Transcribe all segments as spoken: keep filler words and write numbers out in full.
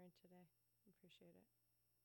sharing today. Appreciate it.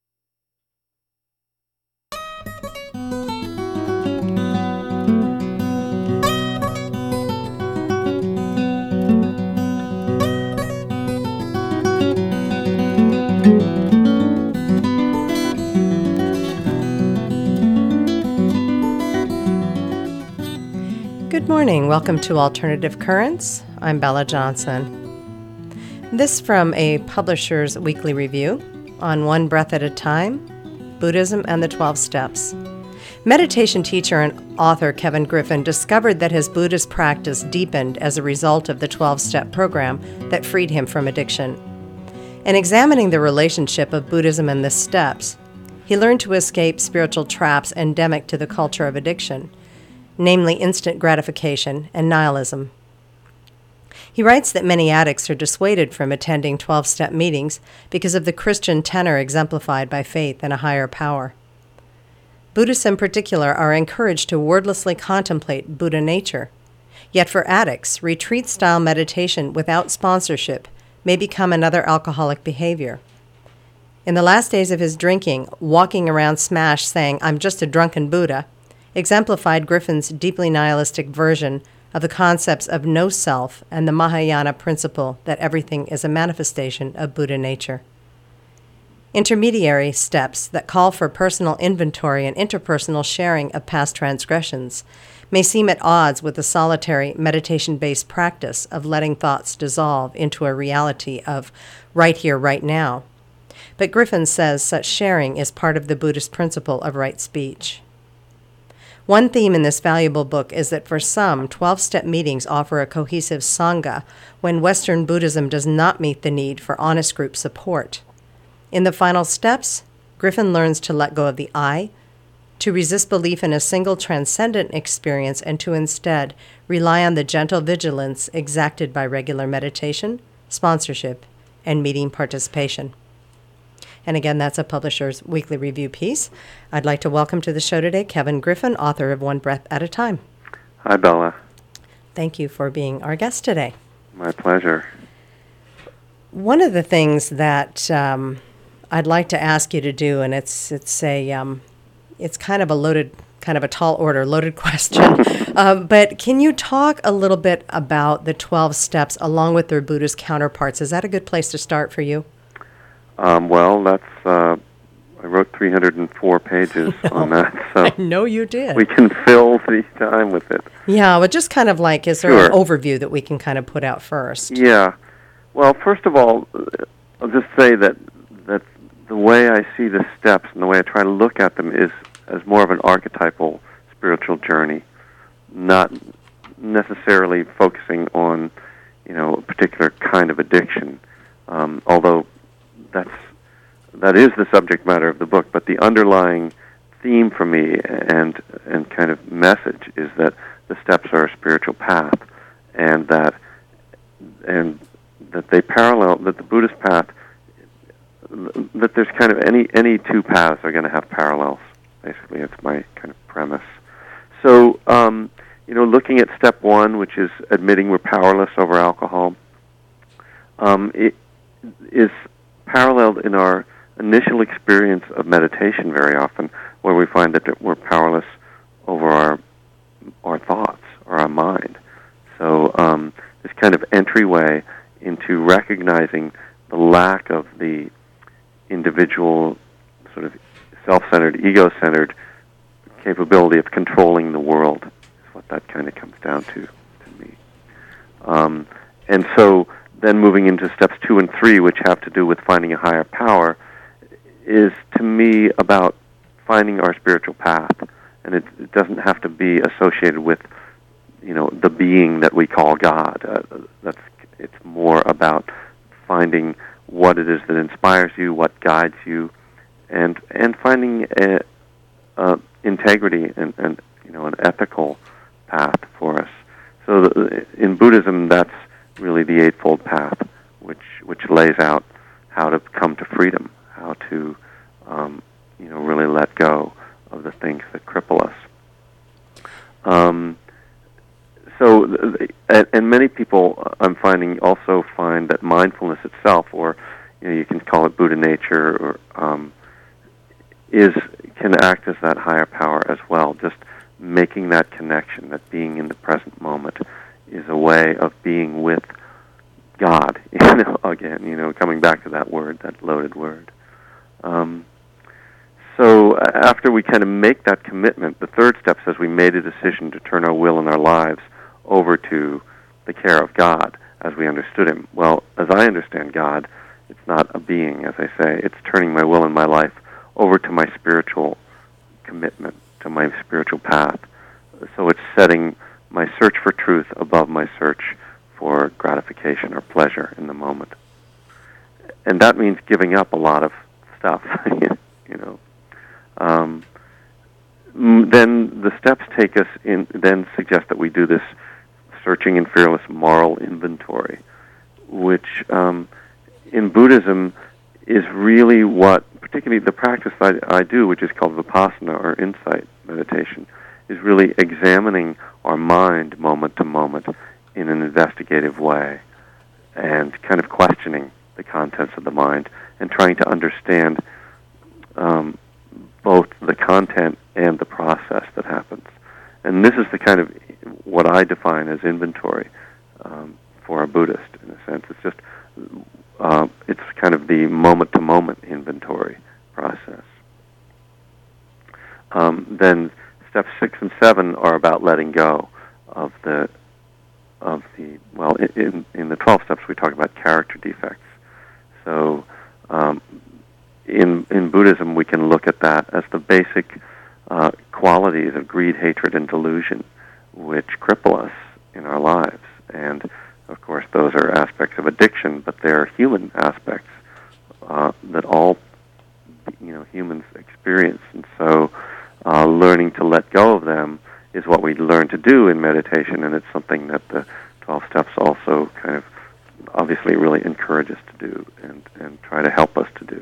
Good morning. Welcome to Alternative Currents. I'm Bella Johnson. This from a publisher's weekly review on One Breath at a Time, Buddhism and the twelve Steps. Meditation teacher and author Kevin Griffin discovered that his Buddhist practice deepened as a result of the twelve-step program that freed him from addiction. In examining the relationship of Buddhism and the steps, he learned to escape spiritual traps endemic to the culture of addiction, namely instant gratification and nihilism. He writes that many addicts are dissuaded from attending twelve-step meetings because of the Christian tenor exemplified by faith in a higher power. Buddhists in particular are encouraged to wordlessly contemplate Buddha nature. Yet for addicts, retreat-style meditation without sponsorship may become another alcoholic behavior. In the last days of his drinking, walking around smashed saying, "I'm just a drunken Buddha," exemplified Griffin's deeply nihilistic version of the concepts of no self and the Mahayana principle that everything is a manifestation of Buddha nature. Intermediary steps that call for personal inventory and interpersonal sharing of past transgressions may seem at odds with the solitary meditation-based practice of letting thoughts dissolve into a reality of right here, right now. But Griffin says such sharing is part of the Buddhist principle of right speech. One theme in this valuable book is that for some, twelve-step meetings offer a cohesive sangha when Western Buddhism does not meet the need for honest group support. In the final steps, Griffin learns to let go of the I, to resist belief in a single transcendent experience, and to instead rely on the gentle vigilance exacted by regular meditation, sponsorship, and meeting participation. And again, that's a publisher's weekly review piece. I'd like to welcome to the show today Kevin Griffin, author of One Breath at a Time. Hi, Bella. Thank you for being our guest today. My pleasure. One of the things that um, I'd like to ask you to do, and it's it's a um, it's kind of a loaded, kind of a tall order, loaded question. um, but can you talk a little bit about the twelve steps along with their Buddhist counterparts? Is that a good place to start for you? Um, well, that's, uh, I wrote three hundred four pages on that, so I know you did. We can fill the time with it. Yeah, but just kind of like, is there Sure. an overview that we can kind of put out first? Yeah. Well, first of all, I'll just say that, that the way I see the steps and the way I try to look at them is as more of an archetypal spiritual journey, not necessarily focusing on, you know, a particular kind of addiction, um, although that's that is the subject matter of the book, but the underlying theme for me and and kind of message is that the steps are a spiritual path, and that and that they parallel that the Buddhist path, that there's kind of any any two paths are going to have parallels. Basically, it's my kind of premise. So, um, you know, looking at step one, which is admitting we're powerless over alcohol, um, it is paralleled in our initial experience of meditation very often, where we find that we're powerless over our our thoughts or our mind. So um, this kind of entryway into recognizing the lack of the individual sort of self-centered, ego-centered capability of controlling the world is what that kind of comes down to to me. Um, and so then moving into steps two and three, which have to do with finding a higher power, is to me about finding our spiritual path. And it, it doesn't have to be associated with, you know, the being that we call God. Uh, that's it's more about finding what it is that inspires you, what guides you, and and finding a, a integrity and, and you know an ethical path for us. So the, in Buddhism, that's really the Eightfold Path, which which lays out how to come to freedom, how to um, you know really let go of the things that cripple us. Um, so, and, and many people I'm finding also find that mindfulness itself, or you know, you can call it Buddha nature, or um, is can act as that higher power as well. Just making that connection, that being in the present moment, is a way of being with God. You know, again, you know, coming back to that word, that loaded word. Um, so uh, after we kind of make that commitment, the third step says we made a decision to turn our will and our lives over to the care of God as we understood Him. Well, as I understand God, it's not a being, as I say. It's turning my will and my life over to my spiritual commitment, to my spiritual path. So it's setting my search for truth above my search for gratification or pleasure in the moment. And that means giving up a lot of stuff, you know. Um, then the steps take us in, then suggest that we do this searching and fearless moral inventory, which um, in Buddhism is really what, particularly the practice I, I do, which is called vipassana or insight meditation, is really examining our mind moment to moment in an investigative way and kind of questioning the contents of the mind and trying to understand um, both the content and the process that happens. And this is the kind of what I define as inventory um, for a Buddhist, in a sense. It's just, uh, it's kind of the moment-to-moment inventory process. Um, then steps six and seven are about letting go of the, of the well, in, in the twelve steps we talk about character defects. So um, in, in Buddhism we can look at that as the basic uh, qualities of greed, hatred, and delusion which cripple us in our lives. And of course those are aspects of addiction, but they're human aspects uh, that all you know humans experience. And so uh, learning to let go of them is what we learn to do in meditation, and it's something that the twelve steps also kind of obviously really encourage us to do and, and try to help us to do.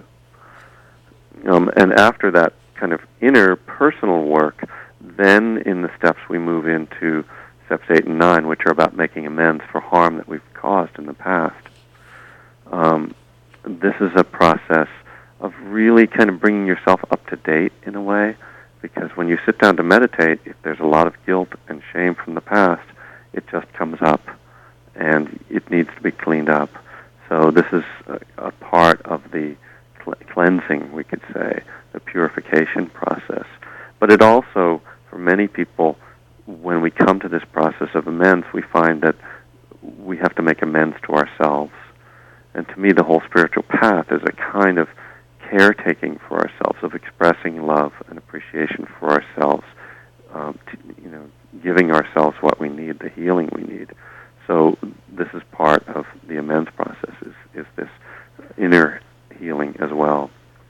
Um, and after that kind of inner personal work, then in the steps we move into steps eight and nine, which are about making amends for harm that we've caused in the past. Um, this is a process of really kind of bringing yourself up to date in a way, because when you sit down to meditate, if there's a lot of guilt and shame from the past, it just comes up, and it needs to be cleaned up. So this is a, a part of the cl- cleansing, we could say, the purification process. But it also, for many people, when we come to this process of amends, we find that we have to make amends to ourselves. And to me, the whole spiritual path is a kind of caretaking for ourselves, of expressing love and appreciation for ourselves, um, to, you know, giving ourselves what we need, the healing we need. So this is part of the amends process, is, is this inner healing as well.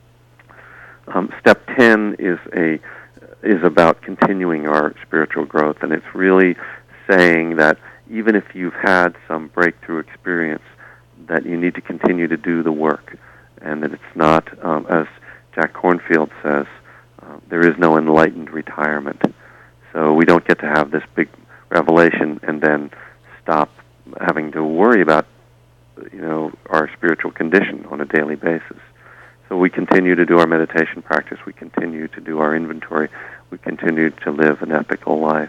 Um, step ten is a is about continuing our spiritual growth, and it's really saying that even if you've had some breakthrough experience, that you need to continue to do the work, and that it's not, um, as Jack Kornfield says, uh, there is no enlightened retirement. So we don't get to have this big revelation and then stop having to worry about, you know, our spiritual condition on a daily basis. So we continue to do our meditation practice, we continue to do our inventory, we continue to live an ethical life.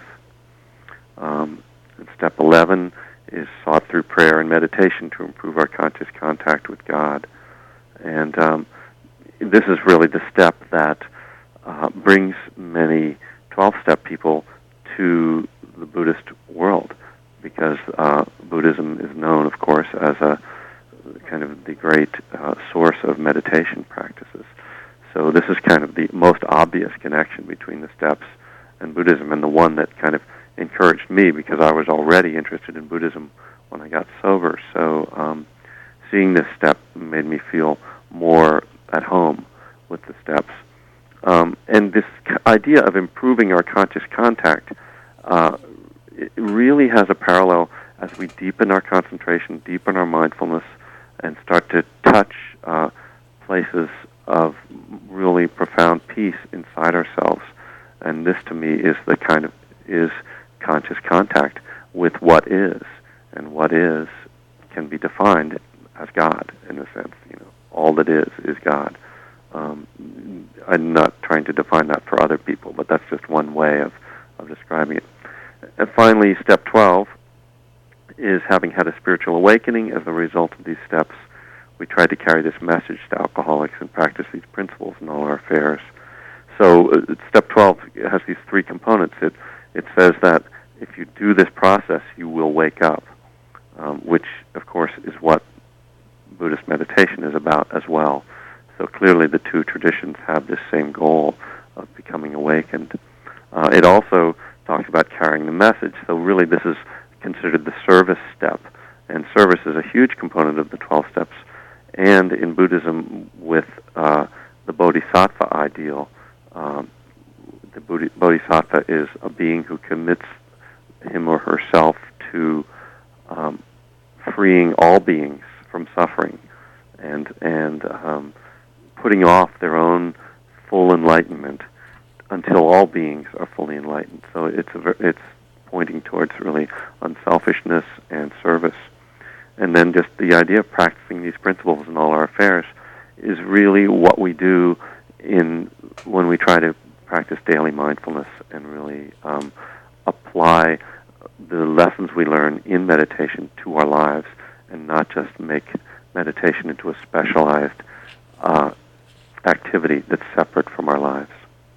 Um, and step eleven is sought through prayer and meditation to improve our conscious contact with God. And um, this is really the step that uh, brings many twelve-step people to the Buddhist world, because uh, Buddhism is known, of course, as a kind of the great uh, source of meditation practices. So this is kind of the most obvious connection between the steps and Buddhism, and the one that kind of encouraged me, because I was already interested in Buddhism when I got sober. So um, seeing this step made me feel more at home with the steps. Um, and this idea of improving our conscious contact uh, it really has a parallel as we deepen our concentration, deepen our mindfulness, and start to touch uh, places of really profound peace inside ourselves. And this, to me, is the kind of is conscious contact with what is, and what is can be defined as God, in a sense, you know. all that is is God. Um, I'm not trying to define that for other people, but that's just one way of, of describing it. And finally, step twelve is having had a spiritual awakening. As a result of these steps, we try to carry this message to alcoholics and practice these principles in all our affairs. So uh, step twelve has these three components. It, it says that if you do this process, you will wake up, um, which, of course, is what Buddhist meditation is about as well. So clearly the two traditions have this same goal of becoming awakened. Uh, it also talks about carrying the message. So really this is considered the service step. And service is a huge component of the twelve steps. And in Buddhism, with uh, the bodhisattva ideal, um, the bodhisattva is a being who commits him or herself to um, freeing all beings from suffering and and um, putting off their own full enlightenment until all beings are fully enlightened. So it's a, it's pointing towards really unselfishness and service. And then just the idea of practicing these principles in all our affairs is really what we do in when we try to practice daily mindfulness and really um, apply the lessons we learn in meditation to our lives and not just make meditation into a specialized uh, activity that's separate from our lives.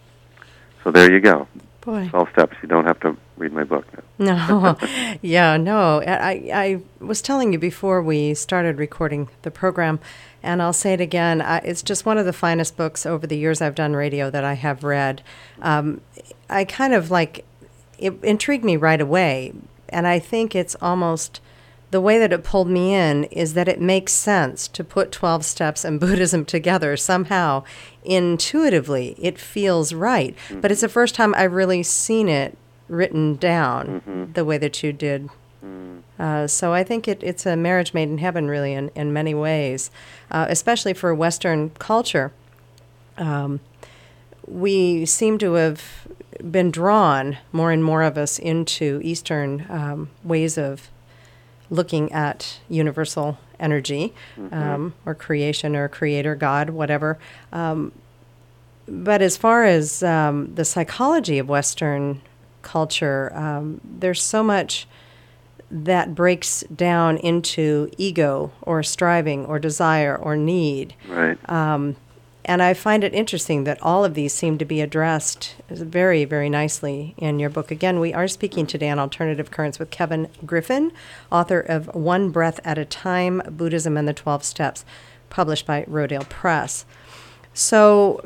So there you go. Boy. twelve steps. You don't have to read my book now. No. Yeah, no. I, I was telling you before we started recording the program, and I'll say it again, I, it's just one of the finest books over the years I've done radio that I have read. Um, I kind of like, it intrigued me right away, and I think it's almost, the way that it pulled me in is that it makes sense to put twelve steps and Buddhism together somehow. Intuitively, it feels right. Mm-hmm. But it's the first time I've really seen it written down mm-hmm. the way that you did. Mm. Uh, so I think it, it's a marriage made in heaven, really, in, in many ways, uh, especially for Western culture. Um, we seem to have been drawn, more and more of us, into Eastern um, ways of looking at universal energy, mm-hmm. um, or creation or creator, God, whatever. Um, but as far as um, the psychology of Western culture, um, there's so much that breaks down into ego or striving or desire or need. Right. Um, and I find it interesting that all of these seem to be addressed very, very nicely in your book. Again, we are speaking today on Alternative Currents with Kevin Griffin, author of One Breath at a Time, Buddhism and the twelve Steps, published by Rodale Press. So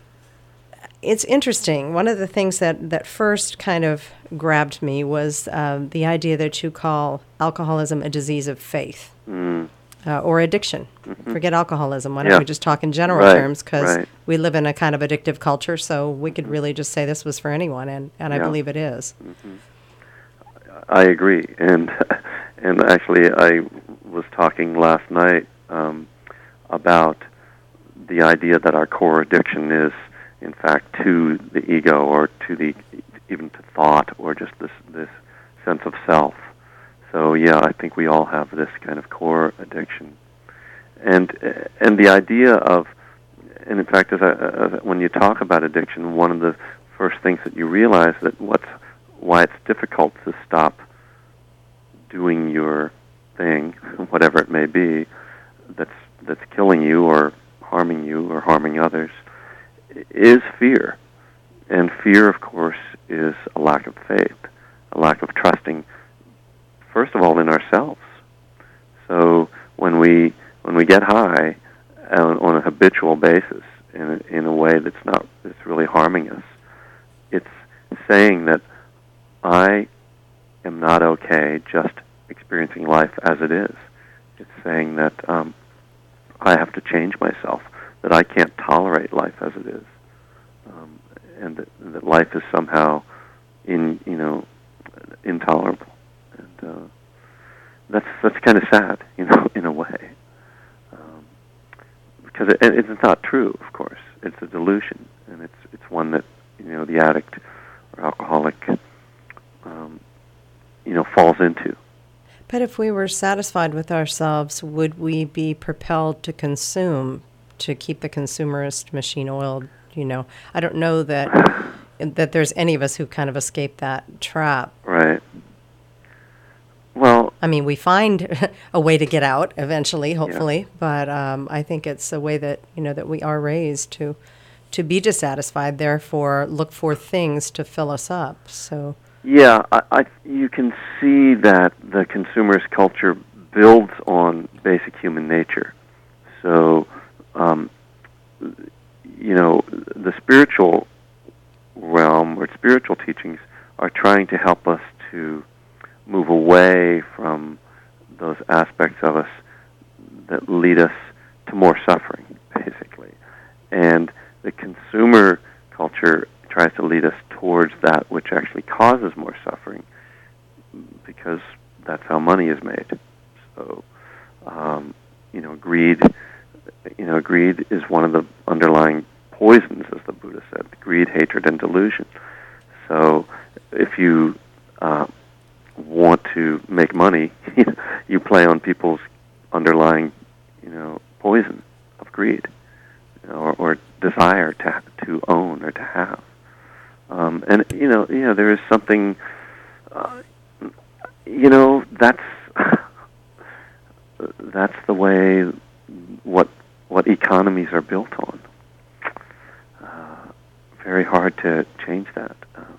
it's interesting. One of the things that, that first kind of grabbed me was uh, the idea that you call alcoholism a disease of faith. Mm. Uh, or addiction. Mm-hmm. Forget alcoholism. Why don't yeah. we just talk in general right. terms? Because right. we live in a kind of addictive culture, so we could really just say this was for anyone, and, and yeah. I believe it is. Mm-hmm. I agree. And and actually, I was talking last night um, about the idea that our core addiction is, in fact, to the ego or to the even to thought or just this this sense of self. So yeah, I think we all have this kind of core addiction, and and the idea of, and in fact, as I, as when you talk about addiction, one of the first things that you realize that what's why it's difficult to stop doing your thing, whatever it may be, that's that's killing you or harming you or harming others, is fear, and fear, of course, is a lack of faith, a lack of trusting. First of all, in ourselves. So when we when we get high on, on a habitual basis in a, in a way that's not that's really harming us, it's saying that I am not okay just experiencing life as it is. It's saying that um, I have to change myself, that I can't tolerate life as it is, um, and that, that life is somehow in you know intolerable. And uh, that's that's kind of sad, you know, in a way, um, because it, it's not true. Of course, it's a delusion, and it's it's one that you know the addict or alcoholic, um, you know, falls into. But if we were satisfied with ourselves, would we be propelled to consume, to keep the consumerist machine oiled? You know, I don't know that that there's any of us who kind of escape that trap. Right. Well, I mean, we find a way to get out eventually, hopefully, yeah. but um, I think it's a way that, you know, that we are raised to to be dissatisfied, therefore look for things to fill us up. So yeah, I, I you can see that the consumerist culture builds on basic human nature. So, um, you know, the spiritual realm or spiritual teachings are trying to help us to move away from those aspects of us that lead us to more suffering, basically. And the consumer culture tries to lead us towards that which actually causes more suffering, because that's how money is made. So, um, you know, greed, you know, greed is one of the underlying poisons, as the Buddha said, greed, hatred, and delusion. So if you uh, want to make money, you play on people's underlying, you know, poison of greed, you know, or, or desire to to own or to have. Um, and you know, you know, there is something, uh, you know, that's that's the way what what economies are built on. Uh, very hard to change that. Um,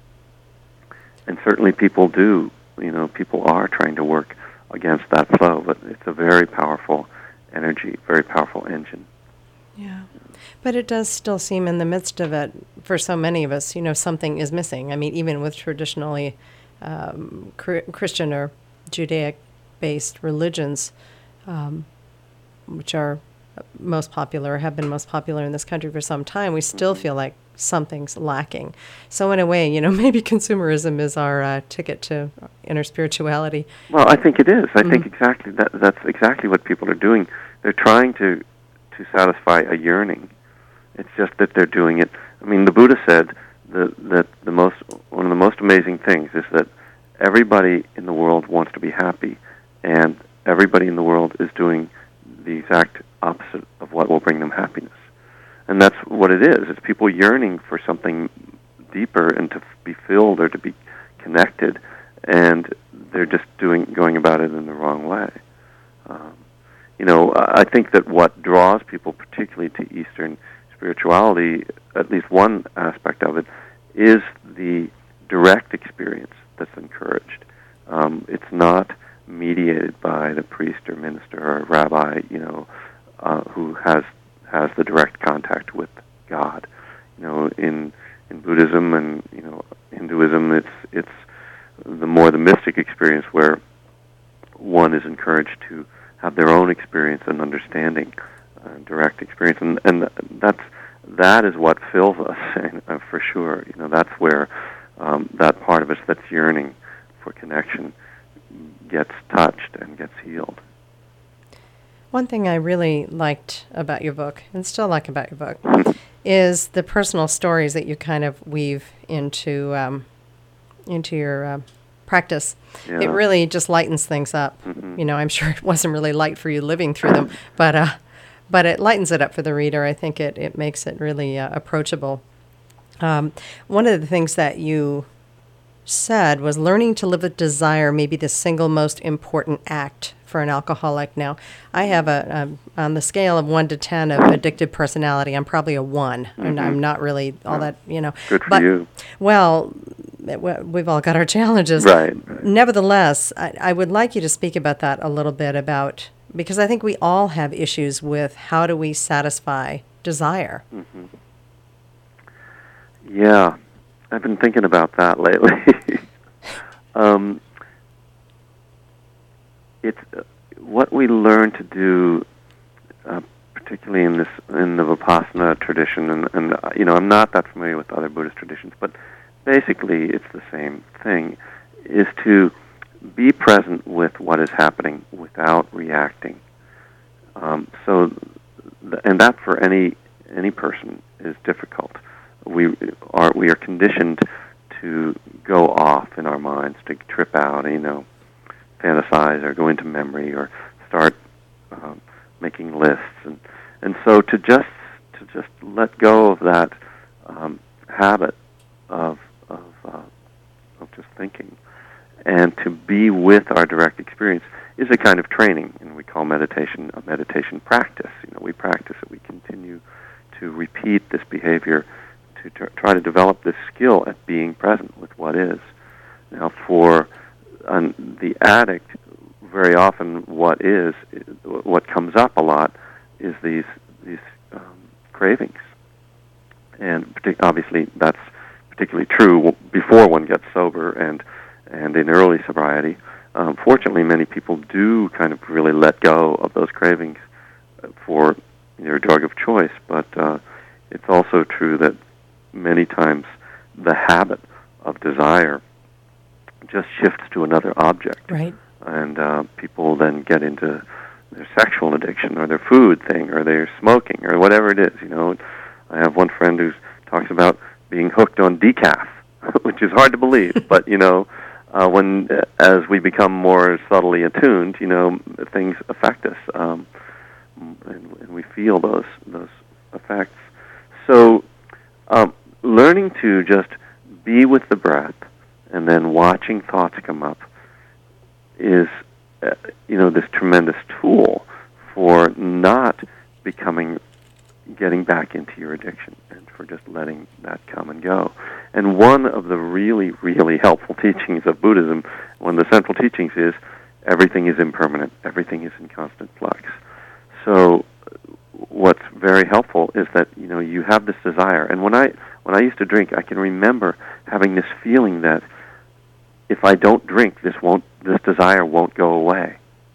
And certainly people do, you know, people are trying to work against that flow, but it's a very powerful energy, very powerful engine. yeah, but it does still seem in the midst of it, for so many of us, you know, something is missing. I mean, even with traditionally um, cr- Christian or Judaic-based religions, um, which are most popular, have been most popular in this country for some time, we still Mm-hmm. feel like something's lacking. So in a way, you know, maybe consumerism is our uh, ticket to inner spirituality. Well, I think it is. I Mhm. think exactly that. That's exactly what people are doing. They're trying to to satisfy a yearning. It's just that they're doing it. I mean, the Buddha said that that the most one of the most amazing things is that everybody in the world wants to be happy, and everybody in the world is doing the exact opposite of what will bring them happiness. And that's what it is. It's people yearning for something deeper and to be filled or to be connected, and they're just doing going about it in the wrong way. Um, you know, I think that what draws people particularly to Eastern spirituality, at least one aspect of it, is the direct experience that's encouraged. Um, it's not mediated by the priest or minister or rabbi, you know, uh, who has has the direct contact with God. You know, in in Buddhism and you know Hinduism, it's it's the more the mystic experience where one is encouraged to have their own experience and understanding, uh, direct experience, and and that's that is what fills us uh, for sure. You know, that's where um, that part of us that's yearning for connection gets touched and gets healed. One thing I really liked about your book, and still like about your book, is the personal stories that you kind of weave into um, into your uh, practice. Yeah. It really just lightens things up. Mm-hmm. You know, I'm sure it wasn't really light for you living through them, but uh, but it lightens it up for the reader. I think it, it makes it really uh, approachable. Um, one of the things that you said was learning to live with desire may be the single most important act for an alcoholic. Now, I have a, um on the scale of one to ten of addictive personality, I'm probably a one, mm-hmm. and I'm not really all that, you know. Good for but, you. Well, we've all got our challenges. Right. right. Nevertheless, I, I would like you to speak about that a little bit about, because I think we all have issues with how do we satisfy desire. Mm-hmm. Yeah. I've been thinking about that lately. um, it's uh, what we learn to do, uh, particularly in this in the Vipassana tradition, and, and uh, you know, I'm not that familiar with other Buddhist traditions, but basically it's the same thing, is to be present with what is happening without reacting. Um, so, th- and that for any any person is difficult. We are we are conditioned to go off in our minds, to trip out, you know, fantasize or go into memory or start um, making lists, and and so to just to just let go of that um, habit of of uh, of just thinking, and to be with our direct experience is a kind of training, and we call meditation a meditation practice. You know, we practice it. We continue to repeat this behavior to tr- try to develop this skill at being present with what is. Now, for um, the addict, very often what is, what comes up a lot is these these um, cravings, and partic- obviously that's particularly true before one gets sober and and in early sobriety. Um, fortunately, many people do kind of really let go of those cravings for their drug of choice, but uh, it's also true that many times the habit of desire just shifts to another object. Right. And uh, people then get into their sexual addiction or their food thing or their smoking or whatever it is. You know, I have one friend who talks about being hooked on decaf, which is hard to believe, but, you know, Uh, when, uh, as we become more subtly attuned, you know, things affect us, um, and, and we feel those those effects. So, um, learning to just be with the breath, and then watching thoughts come up, is, uh, you know, this tremendous tool for not becoming, getting back into your addiction, and for just letting that come and go. And one of the really, really helpful teachings of Buddhism, one of the central teachings is everything is impermanent, everything is in constant flux. So what's very helpful is that, you know, you have this desire. And when I when I used to drink, I can remember having this feeling that if I don't drink, this won't this desire won't go away.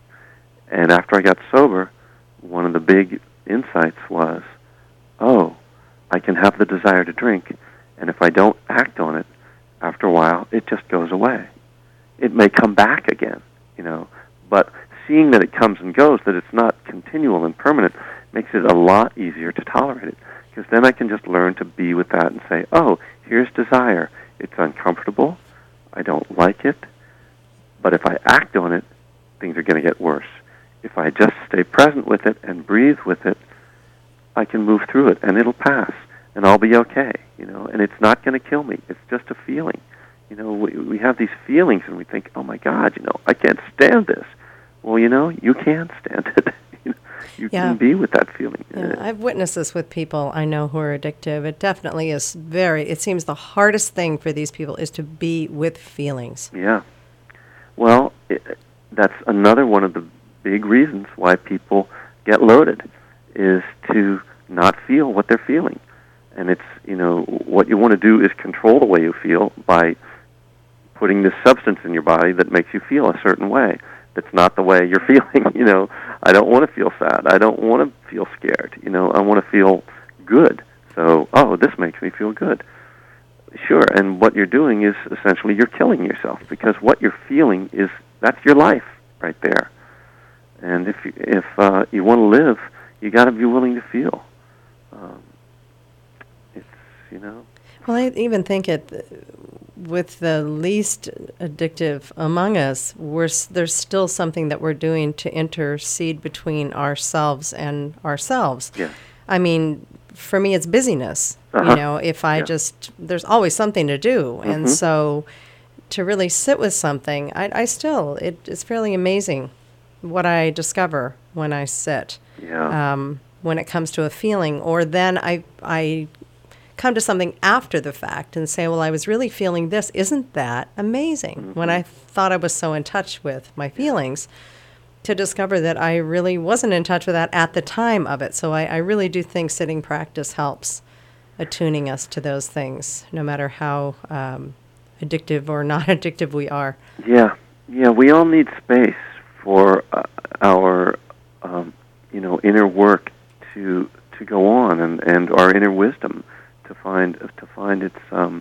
And after I got sober, one of the big insights was, oh, I can have the desire to drink, and if I don't act on it, after a while, it just goes away. It may come back again, you know, but seeing that it comes and goes, that it's not continual and permanent, makes it a lot easier to tolerate it, because then I can just learn to be with that and say, oh, here's desire. It's uncomfortable. I don't like it, but if I act on it, things are going to get worse. If I just stay present with it and breathe with it, I can move through it, and it'll pass, and I'll be okay, you know, and it's not going to kill me. It's just a feeling. You know, we, we have these feelings, and we think, oh, my God, you know, I can't stand this. Well, you know, you can stand it. you know, you yeah. can be with that feeling. Yeah, I've witnessed this with people I know who are addictive. It definitely is very, it seems the hardest thing for these people is to be with feelings. Yeah. Well, it, that's another one of the big reasons why people get loaded, is to not feel what they're feeling. And it's, you know, what you want to do is control the way you feel by putting this substance in your body that makes you feel a certain way. That's not the way you're feeling, you know. I don't want to feel sad. I don't want to feel scared, you know. I want to feel good. So, oh, this makes me feel good. Sure, and what you're doing is essentially you're killing yourself, because what you're feeling is, that's your life right there. And if you, if uh, you want to live, you got to be willing to feel. Um, it's, you know. Well, I even think it, with the least addictive among us, we're, there's still something that we're doing to intercede between ourselves and ourselves. Yeah. I mean, for me, it's busyness. Uh-huh. You know, if I Yeah. just, there's always something to do. Mm-hmm. And so to really sit with something, I, I still, it, it's fairly amazing what I discover when I sit. Yeah. Um, when it comes to a feeling, or then I, I come to something after the fact and say, well, I was really feeling this. Isn't that amazing? Mm-hmm. When I thought I was so in touch with my feelings, to discover that I really wasn't in touch with that at the time of it. So I, I really do think sitting practice helps attuning us to those things, no matter how um, addictive or not addictive we are. Yeah. Yeah, we all need space for uh, our, um, you know, inner work to to go on, and, and our inner wisdom to find to find its um,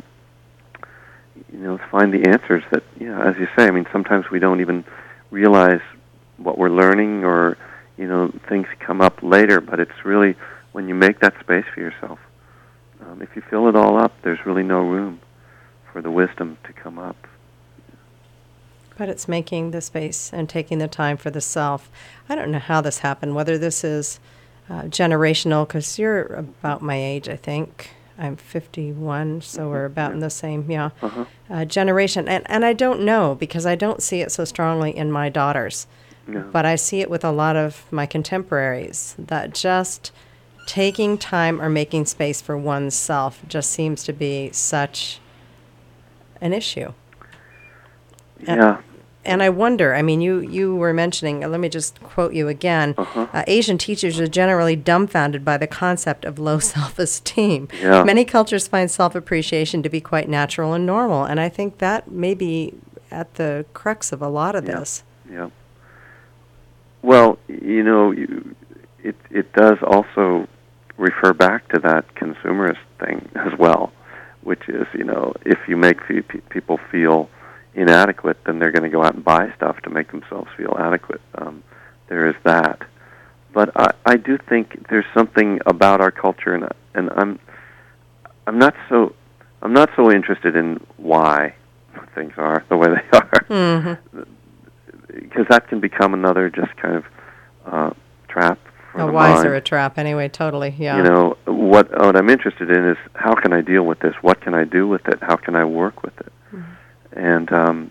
you know to find the answers that, yeah, as you say. I mean, sometimes we don't even realize what we're learning, or, you know, things come up later. But it's really when you make that space for yourself. Um, if you fill it all up, there's really no room for the wisdom to come up. But it's making the space and taking the time for the self. I don't know how this happened, whether this is uh, generational, because you're about my age, I think. I'm fifty-one, so we're about yeah. in the same, yeah, Uh-huh. uh, generation. And, and I don't know, because I don't see it so strongly in my daughters. Yeah. But I see it with a lot of my contemporaries, that just taking time or making space for oneself just seems to be such an issue. Yeah. And I wonder, I mean, you, you were mentioning, let me just quote you again, Uh-huh. uh, Asian teachers are generally dumbfounded by the concept of low self-esteem. Yeah. Many cultures find self-appreciation to be quite natural and normal, and I think that may be at the crux of a lot of Yeah. this. Yeah. Well, you know, you, it it does also refer back to that consumerist thing as well, which is, you know, if you make fe- pe- people feel inadequate, then they're going to go out and buy stuff to make themselves feel adequate. Um, there is that, but I, I do think there's something about our culture, and and I'm I'm not so I'm not so interested in why things are the way they are, Mm-hmm. because that can become another just kind of uh, trap for A the wise mind. or a trap, anyway, totally, yeah. You know, what what I'm interested in is how can I deal with this? What can I do with it? How can I work with it? Mm-hmm. And um,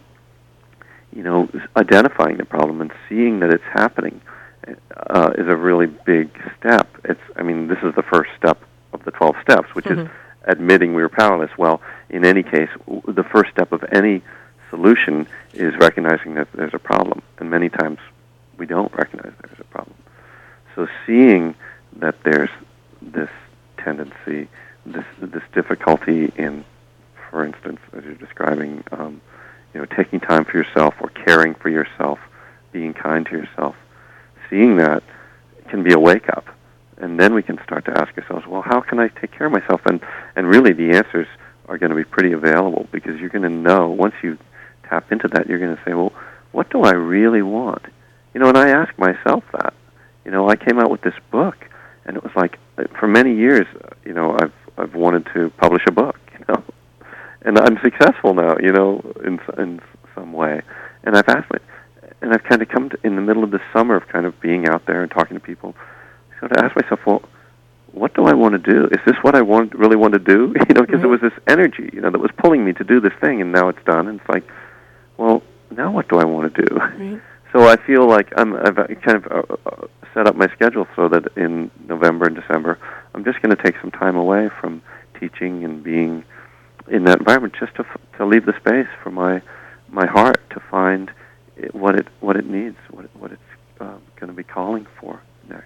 you know, identifying the problem and seeing that it's happening uh, is a really big step. It's, I mean, this is the first step of the twelve steps, which Mm-hmm. is admitting we were powerless. Well, in any case, w- the first step of any solution is recognizing that there's a problem, and many times we don't recognize there's a problem. So seeing that there's this tendency, this this difficulty in, for instance, as you're describing, um, you know, taking time for yourself or caring for yourself, being kind to yourself, seeing that can be a wake-up. And then we can start to ask ourselves, well, how can I take care of myself? And and really the answers are going to be pretty available, because you're going to know, once you tap into that, you're going to say, well, what do I really want? You know, and I ask myself that. You know, I came out with this book, and it was like, for many years, you know, I've I've wanted to publish a book, you know, and I'm successful now, you know, in in some way. And I've asked, and I've kind of come to, in the middle of this summer of kind of being out there and talking to people, so to ask myself, well, what do I want to do? Is this what I want, really want to do? You know, because Mm-hmm. there was this energy, you know, that was pulling me to do this thing, and now it's done. And it's like, well, now what do I want to do? Right. So I feel like I'm, I've kind of uh, uh, set up my schedule so that in November and December, I'm just going to take some time away from teaching and being in that environment, just to to leave the space for my my heart to find it, what it what it needs, what it, what it's uh, going to be calling for next.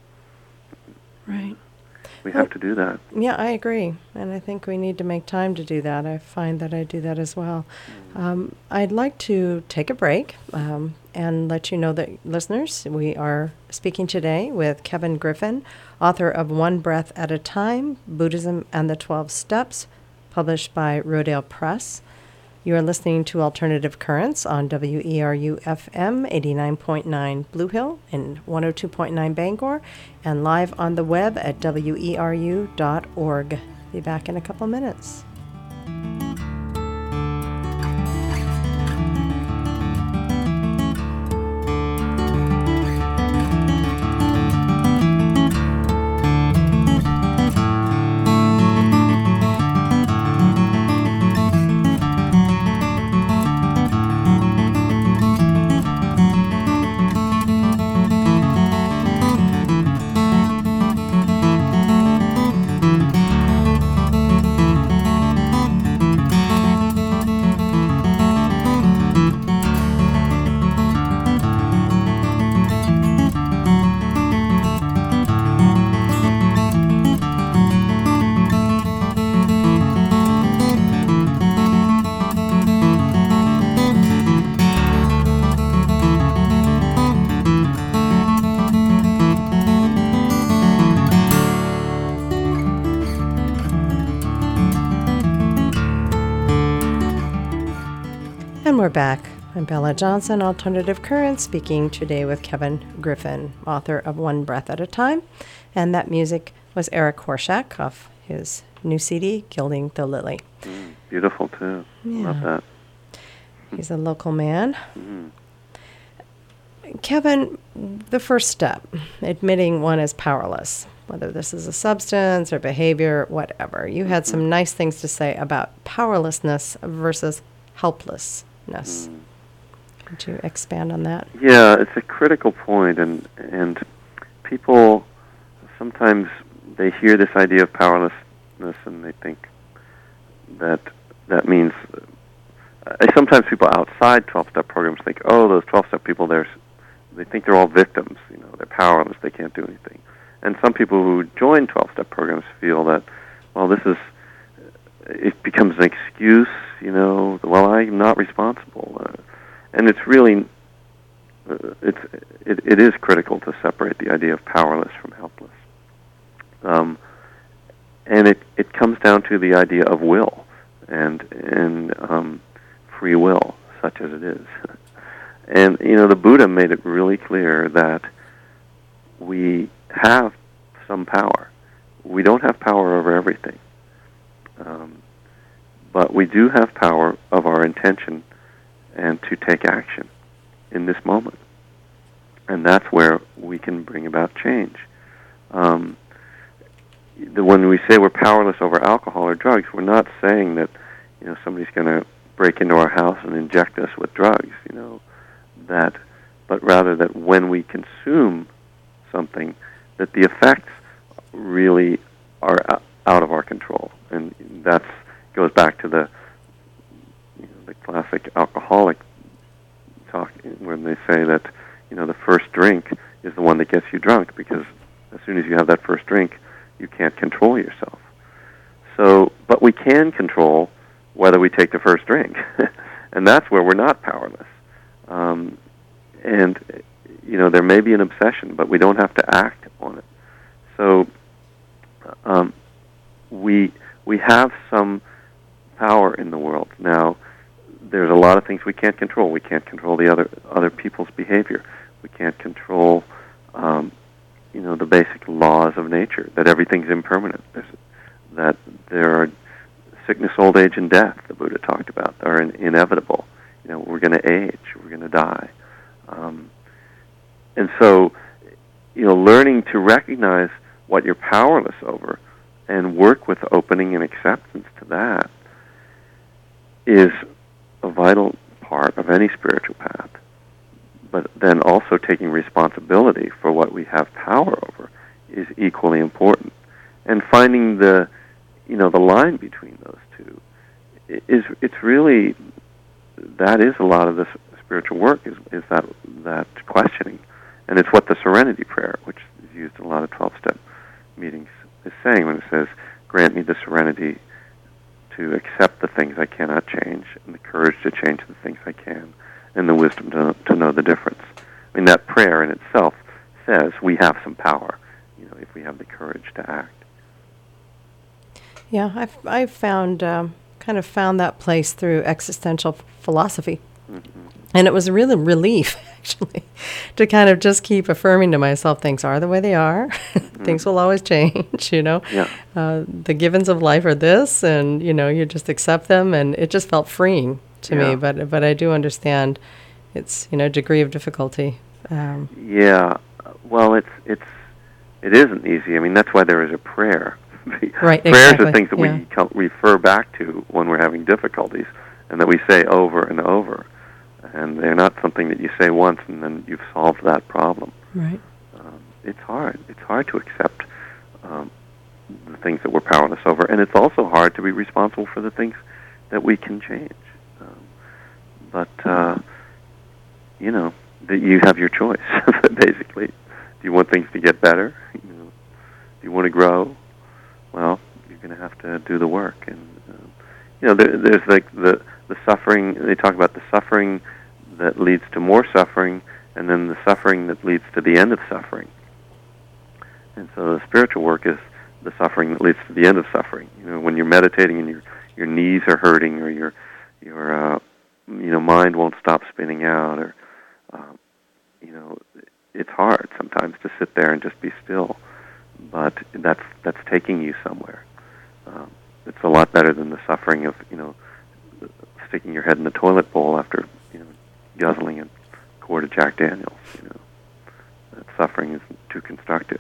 Right. We Well, have to do that. Yeah, I agree. And I think we need to make time to do that. I find that I do that as well. Um, I'd like to take a break um, and let you know that, listeners, we are speaking today with Kevin Griffin, author of One Breath at a Time, Buddhism and the twelve Steps, published by Rodale Press. You are listening to Alternative Currents on W E R U F M eighty-nine point nine Blue Hill and one oh two point nine Bangor, and live on the web at W E R U dot org. Be back in a couple minutes. And we're back. I'm Bella Johnson, Alternative Currents, speaking today with Kevin Griffin, author of One Breath at a Time. And that music was Eric Horschak off his new C D, Gilding the Lily. Mm, beautiful, too. Yeah. Love that. He's a local man. Mm-hmm. Kevin, the first step, admitting one is powerless, whether this is a substance or behavior, whatever. You had some nice things to say about powerlessness versus helplessness. Mm. Could you expand on that? Yeah, it's a critical point, and and people sometimes they hear this idea of powerlessness and they think that that means. Uh, sometimes people outside twelve-step programs think, oh, those twelve-step people, they're they think they're all victims. You know, they're powerless. They can't do anything. And some people who join twelve-step programs feel that, well, this is, it becomes an excuse, you know, well, I'm not responsible. Uh, and it's really, uh, it's it, it is critical to separate the idea of powerless from helpless. Um, and it, it comes down to the idea of will and, and um, free will, such as it is. And, you know, the Buddha made it really clear that we have some power. We don't have power over everything. Um, but we do have power of our intention and to take action in this moment. And that's where we can bring about change. Um, the, when we say we're powerless over alcohol or drugs, we're not saying that, you know, somebody's going to break into our house and inject us with drugs, you know, that, but rather that when we consume something, that the effects really are out of our control. And that goes back to the, you know, the classic alcoholic talk when they say that, you know, the first drink is the one that gets you drunk, because as soon as you have that first drink, you can't control yourself. So, but we can control whether we take the first drink. And that's where we're not powerless. Um, and, you know, there may be an obsession, but we don't have to act on it. So um, we we have some power in the world. Now, there's a lot of things we can't control. We can't control the other other people's behavior. We can't control, um, you know, the basic laws of nature, that everything's impermanent, There's, that there are sickness, old age, and death, the Buddha talked about, are in, inevitable. You know, we're going to age, we're going to die. Um, and so, you know, learning to recognize what you're powerless over and work with opening and acceptance to that is a vital part of any spiritual path. But then also taking responsibility for what we have power over is equally important. And finding the, you know, the line between those two is, it's really, that is a lot of this spiritual work, is, is that, that questioning. And it's what the Serenity Prayer, which is used in a lot of twelve-step meetings, is saying when it says, grant me the serenity to accept the things I cannot change, and the courage to change the things I can, and the wisdom to, to know the difference. I mean, that prayer in itself says we have some power, you know, if we have the courage to act. Yeah, I've, I've found, um, kind of found that place through existential philosophy. Mm-hmm. And it was a really relief, actually, to kind of just keep affirming to myself, things are the way they are. Mm-hmm. Things will always change, you know. Yeah. Uh, the givens of life are this, and, you know, you just accept them, and it just felt freeing to yeah. me. But but I do understand its, you know, degree of difficulty. Um, yeah. Well, it's it's it isn't easy. I mean, that's why there is a prayer. Right, Prayers exactly. are things that yeah. we co- refer back to when we're having difficulties, and that we say over and over. And they're not something that you say once and then you've solved that problem. Right. Um, it's hard. It's hard to accept um, the things that we're powerless over, and it's also hard to be responsible for the things that we can change. Um, but uh, you know, that you have your choice. Basically, do you want things to get better? You know, do you want to grow? Well, you're going to have to do the work. And uh, you know, there, there's like the the suffering. They talk about the suffering that leads to more suffering, and then the suffering that leads to the end of suffering. And so the spiritual work is the suffering that leads to the end of suffering. You know, when you're meditating and your your knees are hurting, or your your uh, you know mind won't stop spinning out, or uh, you know, it's hard sometimes to sit there and just be still. But that's that's taking you somewhere. Um, it's a lot better than the suffering of, you know, sticking your head in the toilet bowl after guzzling a quart of Jack Daniels. You know, that suffering isn't too constructive.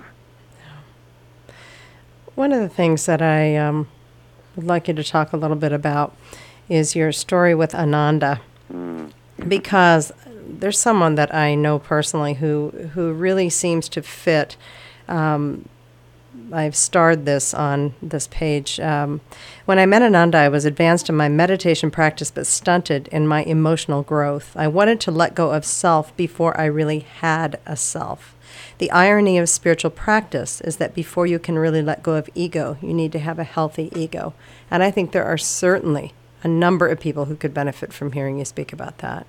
One of the things that I um, would like you to talk a little bit about is your story with Ananda, Mm. because there's someone that I know personally who who really seems to fit. Um, I've starred this on this page. Um, when I met Ananda, I was advanced in my meditation practice but stunted in my emotional growth. I wanted to let go of self before I really had a self. The irony of spiritual practice is that before you can really let go of ego, you need to have a healthy ego. And I think there are certainly a number of people who could benefit from hearing you speak about that.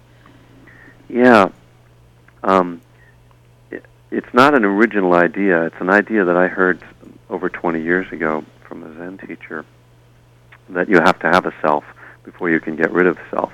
Yeah. Um, it, it's not an original idea. It's an idea that I heard over twenty years ago from a Zen teacher, that you have to have a self before you can get rid of self.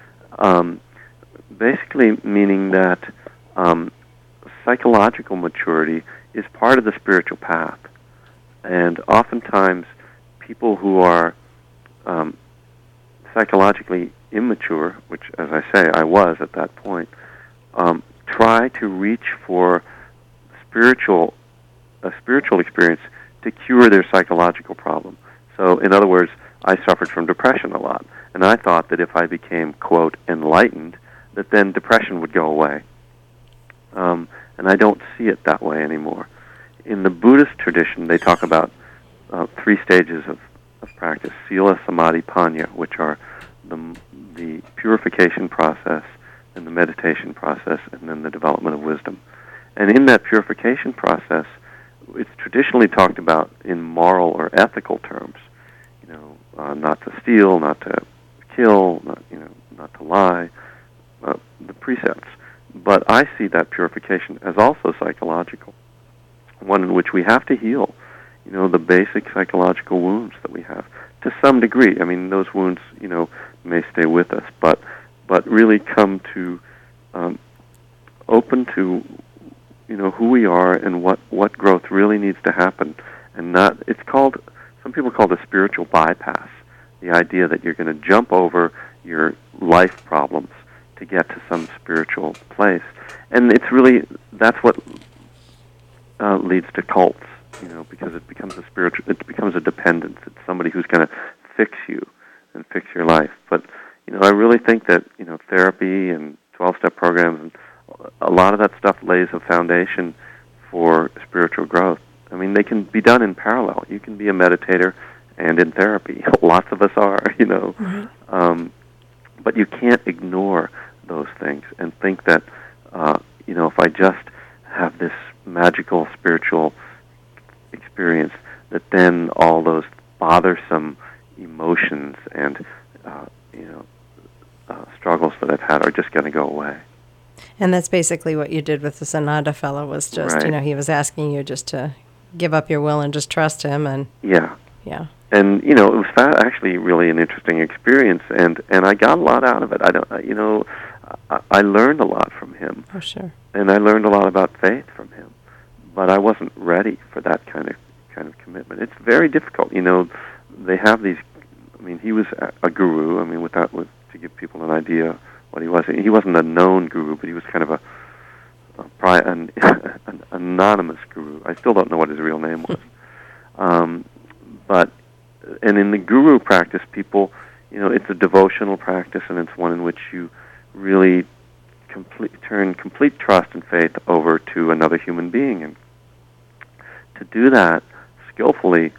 Um, basically meaning that um, psychological maturity is part of the spiritual path. And oftentimes people who are um, psychologically immature, which, as I say, I was at that point, um, try to reach for spiritual a spiritual experience to cure their psychological problem. So, in other words, I suffered from depression a lot, and I thought that if I became, quote, enlightened, that then depression would go away. Um, and I don't see it that way anymore. In the Buddhist tradition, they talk about uh, three stages of, of practice: sila, samadhi, panya, which are the, the purification process and the meditation process, and then the development of wisdom. And in that purification process, it's traditionally talked about in moral or ethical terms. You know, uh, not to steal, not to kill, not, you know, not to lie, uh, the precepts. But I see that purification as also psychological, one in which we have to heal, you know, the basic psychological wounds that we have to some degree. I mean, those wounds, you know, may stay with us, but but really come to um, open to, you know, who we are and what, what growth really needs to happen. And not, it's called, some people call it a spiritual bypass, the idea that you're going to jump over your life problems to get to some spiritual place. And it's really, that's what uh, leads to cults, you know, because it becomes a spiritual, it becomes a dependence. It's somebody who's going to fix you and fix your life. But, you know, I really think that, you know, therapy and twelve-step programs and a lot of that stuff lays a foundation for spiritual growth. I mean, they can be done in parallel. You can be a meditator and in therapy. Lots of us are, you know. Right. Um, but you can't ignore those things and think that, uh, you know, if I just have this magical spiritual experience, that then all those bothersome emotions and, uh, you know, uh, struggles that I've had are just going to go away. And that's basically what you did with this Ananda fellow, was just, Right. you know, he was asking you just to give up your will and just trust him. And Yeah. yeah. And, you know, it was fa- actually really an interesting experience, and, and I got a lot out of it. I don't, you know, I, I learned a lot from him. Oh, sure. And I learned a lot about faith from him. But I wasn't ready for that kind of kind of commitment. It's very difficult. You know, they have these, I mean, he was a, a guru. I mean, without, with, to give people an idea what he was. He wasn't a known guru, but he was kind of a, a pri- an, an anonymous guru. I still don't know what his real name was. Um, but, and in the guru practice, people, you know, it's a devotional practice, and it's one in which you really complete, turn complete trust and faith over to another human being. And to do that skillfully,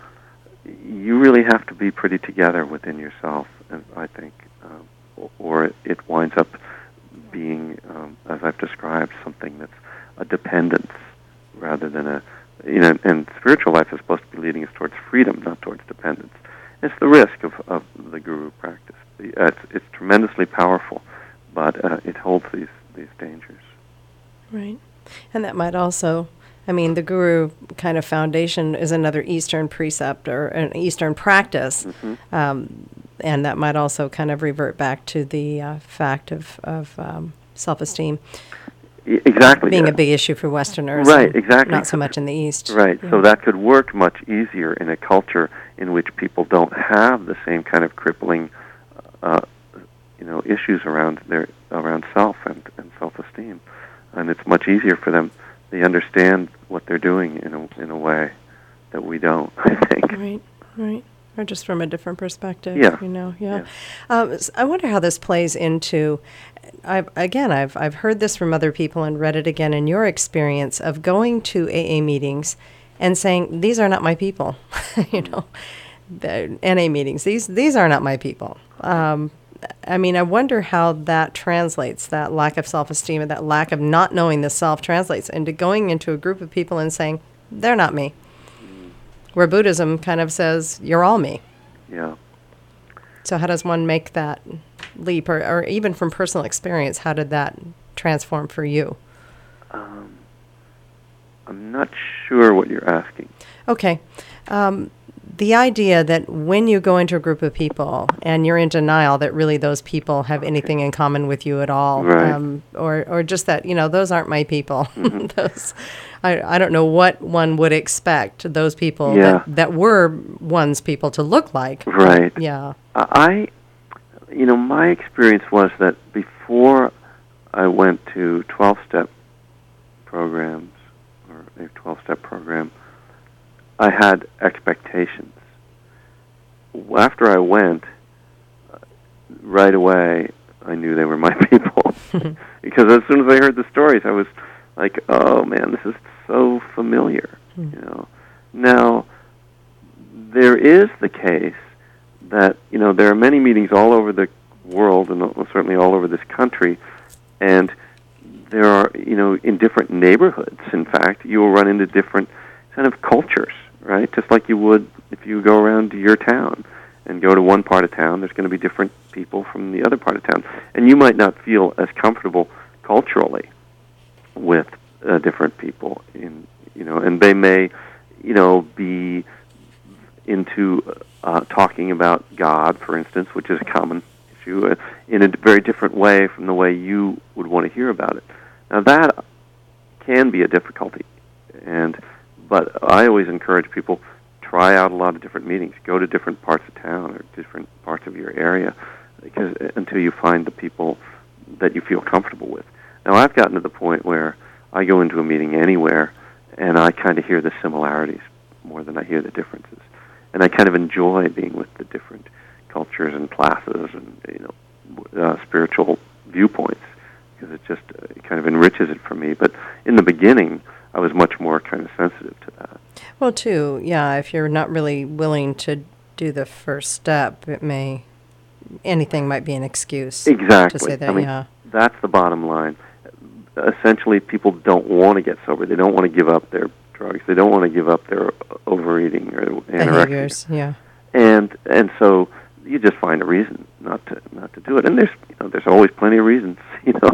you really have to be pretty together within yourself, and I think, um, or it winds up being, um, as I've described, something that's a dependence rather than a, you know, and spiritual life is supposed to be leading us towards freedom, not towards dependence. It's the risk of, of the guru practice. The, uh, it's, it's tremendously powerful, but uh, it holds these, these dangers. Right. And that might also, I mean, the guru kind of foundation is another Eastern precept or an Eastern practice. Mm-hmm. Um, and that might also kind of revert back to the uh, fact of, of um, self-esteem. Exactly. Being yeah. a big issue for Westerners. Right, exactly. Not so much in the East. Right, Yeah. so that could work much easier in a culture in which people don't have the same kind of crippling, uh, you know, issues around their around self and, and self-esteem, and it's much easier for them. They understand what they're doing in a in a way that we don't, I think. Right, right. Or just from a different perspective, Yeah. you know, yeah. Yeah. Um, s- I wonder how this plays into, I've, again, I've, I've heard this from other people and read it again in your experience of going to A A meetings and saying, these are not my people, you know, the N A meetings, these, these are not my people. Um, I mean, I wonder how that translates, that lack of self-esteem and that lack of not knowing the self translates into going into a group of people and saying, they're not me. Where Buddhism kind of says, you're all me. Yeah. So how does one make that leap? Or, or even from personal experience, how did that transform for you? Um, I'm not sure what you're asking. Okay. Um, the idea that when you go into a group of people and you're in denial that really those people have anything in common with you at all, Right. um, or, or just that, you know, those aren't my people. Mm-hmm. those, I, I don't know what one would expect those people Yeah. that, that were one's people to look like. Right. Yeah. I, you know, my experience was that before I went to twelve-step programs, or a twelve-step program, I had expectations. After I went, uh, right away, I knew they were my people. Because as soon as I heard the stories, I was like, oh, man, this is so familiar. Hmm. You know. Now, there is the case that, you know, there are many meetings all over the world, and certainly all over this country, and there are, you know, in different neighborhoods, in fact, you will run into different kind of cultures, right? Just like you would if you go around to your town and go to one part of town, there's going to be different people from the other part of town. And you might not feel as comfortable culturally with uh, different people, in, you know, and they may, you know, be into uh, talking about God, for instance, which is a common issue, uh, in a very different way from the way you would want to hear about it. Now that can be a difficulty, and but I always encourage people, try out a lot of different meetings, go to different parts of town or different parts of your area, because until you find the people that you feel comfortable with. Now I've gotten to the point where I go into a meeting anywhere, and I kind of hear the similarities more than I hear the differences, and I kind of enjoy being with the different cultures and classes and, you know, uh, spiritual viewpoints, because it just uh, it kind of enriches it for me. But in the beginning, I was much more kind of sensitive to that. Well, too, yeah, if you're not really willing to do the first step, it may, anything might be an excuse. Exactly. To say that, I mean, yeah. that's the bottom line. Essentially, people don't want to get sober. They don't want to give up their drugs. They don't want to give up their overeating or anorexia. Behaviors, yeah. And and so you just find a reason not to not to do it. And there's you know there's always plenty of reasons. You know,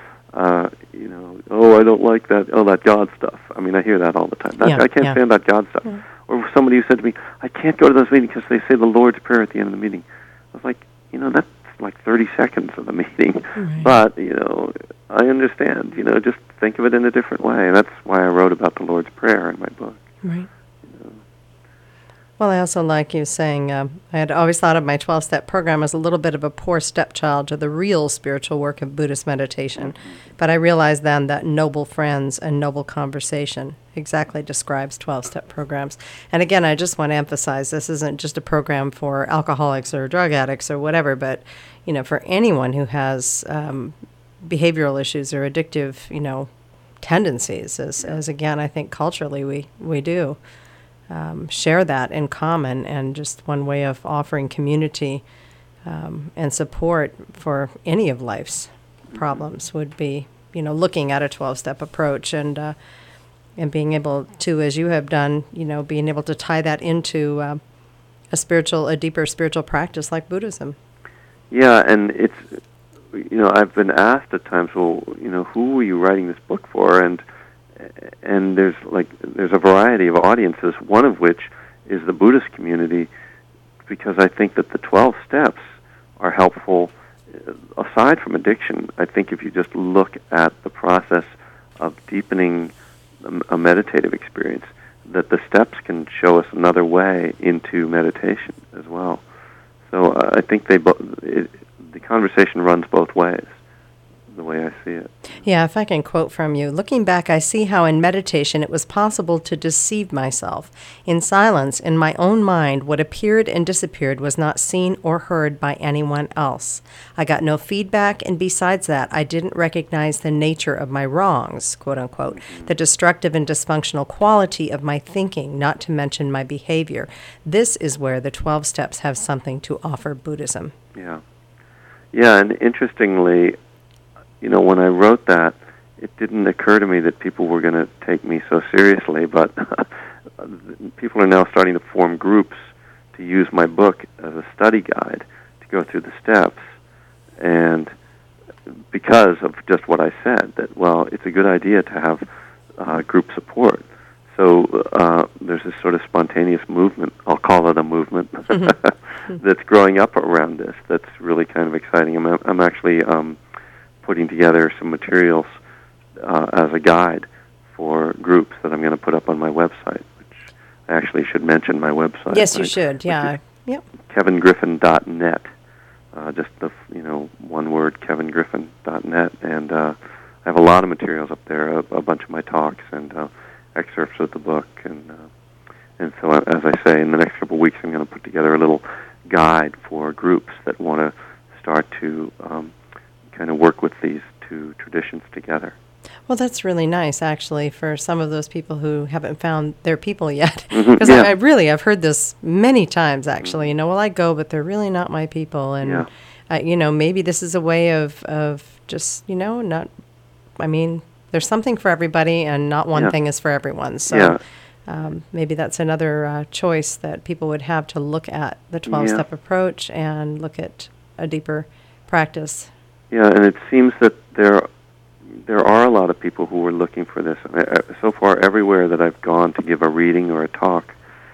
uh, you know. Oh, I don't like that. Oh, that God stuff. I mean, I hear that all the time. That, Yeah, I can't yeah. stand that God stuff. Yeah. Or somebody who said to me, I can't go to those meetings because they say the Lord's Prayer at the end of the meeting. I was like, you know, that's like thirty seconds of the meeting. Right. But, you know, I understand. You know, just think of it in a different way. And that's why I wrote about the Lord's Prayer in my book. Right. You know. Well, I also like you saying, um, I had always thought of my twelve-step program as a little bit of a poor stepchild to the real spiritual work of Buddhist meditation. But I realized then that noble friends and noble conversation exactly describes twelve-step programs. And again, I just want to emphasize this isn't just a program for alcoholics or drug addicts or whatever, but, you know, for anyone who has um, behavioral issues or addictive, you know, tendencies, as, as again, I think culturally we, we do. Um, share that in common, and just one way of offering community um, and support for any of life's problems would be, you know, looking at a twelve-step approach and uh, and being able to, as you have done, you know, being able to tie that into uh, a spiritual, a deeper spiritual practice like Buddhism. Yeah, and it's, you know, I've been asked at times, well, you know, who were you writing this book for? And and there's like there's a variety of audiences, one of which is the Buddhist community, because I think that the twelve steps are helpful aside from addiction. I think if you just look at the process of deepening a meditative experience, that the steps can show us another way into meditation as well. So uh, I think they bo- it, the conversation runs both ways. the way I see it. Yeah, if I can quote from you, looking back, I see how in meditation it was possible to deceive myself. In silence, in my own mind, what appeared and disappeared was not seen or heard by anyone else. I got no feedback, and besides that, I didn't recognize the nature of my wrongs, quote unquote, Mm-hmm. the destructive and dysfunctional quality of my thinking, not to mention my behavior. This is where the twelve steps have something to offer Buddhism. Yeah. Yeah, and interestingly, you know, when I wrote that, it didn't occur to me that people were going to take me so seriously, but people are now starting to form groups to use my book as a study guide to go through the steps. And because of just what I said, that, well, it's a good idea to have uh, group support. So uh, there's this sort of spontaneous movement, I'll call it a movement, mm-hmm. that's growing up around this that's really kind of exciting. I'm, I'm actually um, putting together some materials uh, as a guide for groups that I'm going to put up on my website, which I actually should mention my website. Yes, you right? should, yeah. Yep. kevin griffin dot net. Uh, just the, you know, one word, kevin griffin dot net. And uh, I have a lot of materials up there, a, a bunch of my talks and uh, excerpts of the book. And, uh, and so, as I say, in the next couple of weeks, I'm going to put together a little guide for groups that want to start to um, kind of work with these two traditions together. Well, that's really nice, actually, for some of those people who haven't found their people yet. Because Mm-hmm, yeah. I, I really, I've heard this many times, actually. You know, well, I go, but they're really not my people. And, Yeah. uh, you know, maybe this is a way of, of just, you know, not, I mean, there's something for everybody, and not one Yeah. thing is for everyone. So Yeah. um, maybe that's another uh, choice that people would have to look at the twelve-step Yeah. approach and look at a deeper practice. Yeah, and it seems that there there are a lot of people who are looking for this. So far, everywhere that I've gone to give a reading or a talk,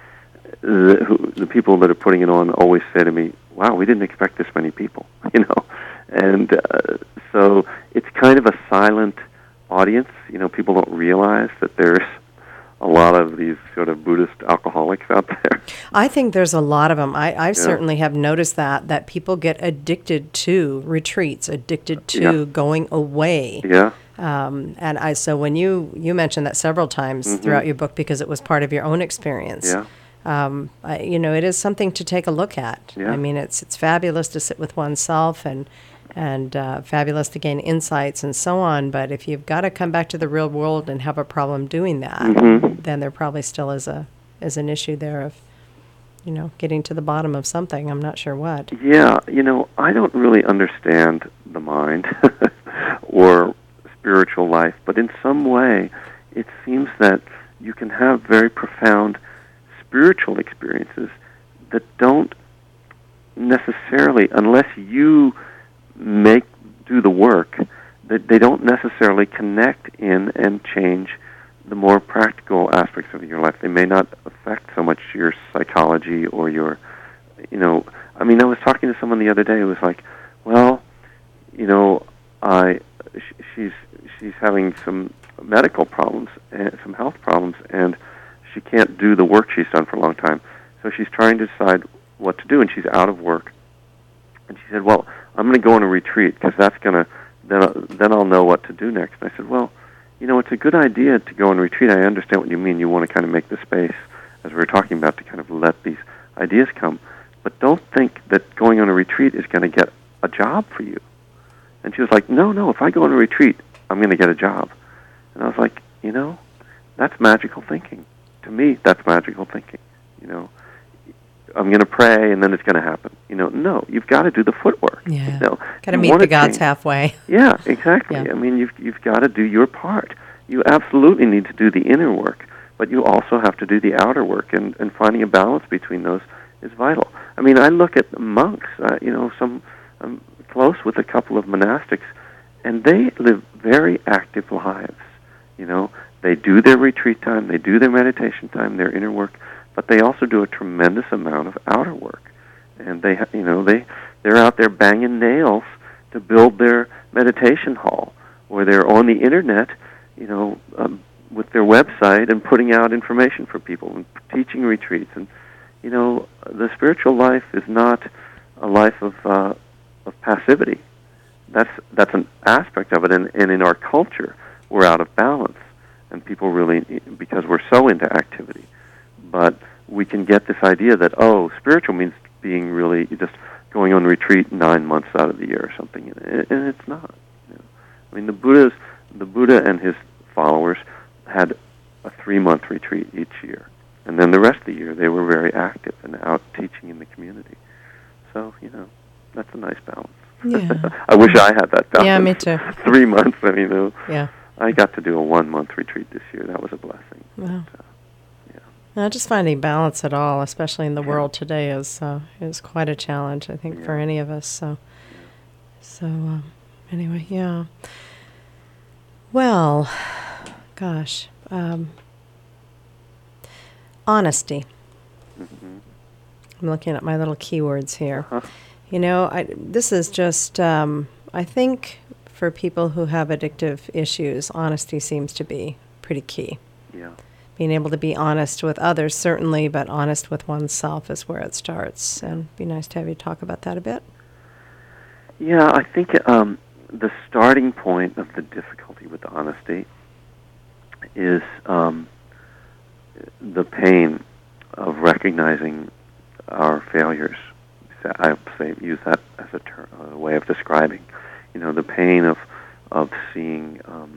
the, who, the people that are putting it on always say to me, "Wow, we didn't expect this many people," you know. And uh, so it's kind of a silent audience. You know, people don't realize that there's a lot of these sort of Buddhist alcoholics out there. I think there's a lot of them. I, I Yeah. certainly have noticed that, that people get addicted to retreats, addicted to Yeah. going away. Yeah, Um, and I so when you, you mentioned that several times Mhm. throughout your book because it was part of your own experience. yeah, Um, I, you know, it is something to take a look at. Yeah. I mean, it's it's fabulous to sit with oneself and and uh, fabulous to gain insights and so on. But if you've got to come back to the real world and have a problem doing that, Mhm. then there probably still is a is an issue there of, you know, getting to the bottom of something. I'm not sure what. yeah. You know, I don't really understand the mind or spiritual life, but in some way, it seems that you can have very profound spiritual experiences that don't necessarily, unless you make do the work, that they don't necessarily connect in and change the more practical aspects of your life. They may not affect so much your psychology or your, you know, I mean, I was talking to someone the other day who was like, well, you know, I, sh- she's she's having some medical problems, and some health problems, and she can't do the work she's done for a long time. So she's trying to decide what to do, and she's out of work. And she said, well, I'm going to go on a retreat because that's going to, then, then I'll know what to do next. And I said, well, you know, it's a good idea to go on a retreat. I understand what you mean. You want to kind of make the space, as we were talking about, to kind of let these ideas come. But don't think that going on a retreat is going to get a job for you. And she was like, no, no, if I go on a retreat, I'm going to get a job. And I was like, you know, that's magical thinking. To me, that's magical thinking. You know, I'm going to pray and then it's going to happen. You know, no, you've got to do the footwork. Yeah. You know, Got to you meet wanna the gods change. halfway. Yeah, exactly. Yeah. I mean, you've you've got to do your part. You absolutely need to do the inner work, but you also have to do the outer work, and, and finding a balance between those is vital. I mean, I look at monks. Uh, you know, some I'm close with a couple of monastics, and they live very active lives. You know, they do their retreat time, they do their meditation time, their inner work, but they also do a tremendous amount of outer work. And they, ha- you know, they they're out there banging nails to build their meditation hall, or they're on the internet, you know, um, with their website and putting out information for people and teaching retreats. And you know, the spiritual life is not a life of uh, of passivity. that's that's an aspect of it, and, and in our culture, we're out of balance, and people really, because we're so into activity, but we can get this idea that, oh, spiritual means being really just going on retreat nine months out of the year or something, and, and it's not. You know? I mean, the Buddha's, the Buddha and his followers had a three-month retreat each year, and then the rest of the year they were very active and out teaching in the community. So, you know, that's a nice balance. Yeah. I wish I had that balance. Yeah, me too. Three months, I mean, you know, yeah. I got to do a one-month retreat this year. That was a blessing. Wow. But, uh, yeah. No, just finding balance at all, especially in the world today, is uh, is quite a challenge, I think, Yeah. for any of us. So, so um, anyway, yeah. Well, gosh, um, honesty. Mm-hmm. I'm looking at my little keywords here. Uh-huh. You know, I, this is just, um, I think for people who have addictive issues, honesty seems to be pretty key. Yeah. Being able to be honest with others, certainly, but honest with oneself is where it starts. And it'd be nice to have you talk about that a bit. Yeah, I think um, the starting point of the difficulty with honesty is um, the pain of recognizing our failures. I say use that as a, ter- a way of describing, you know, the pain of of seeing um,